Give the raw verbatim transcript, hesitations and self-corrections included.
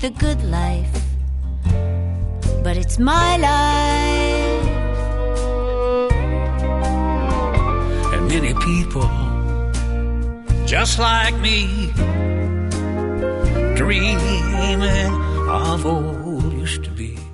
the good life, but it's my life. And many people just like me, dreaming of old used to be.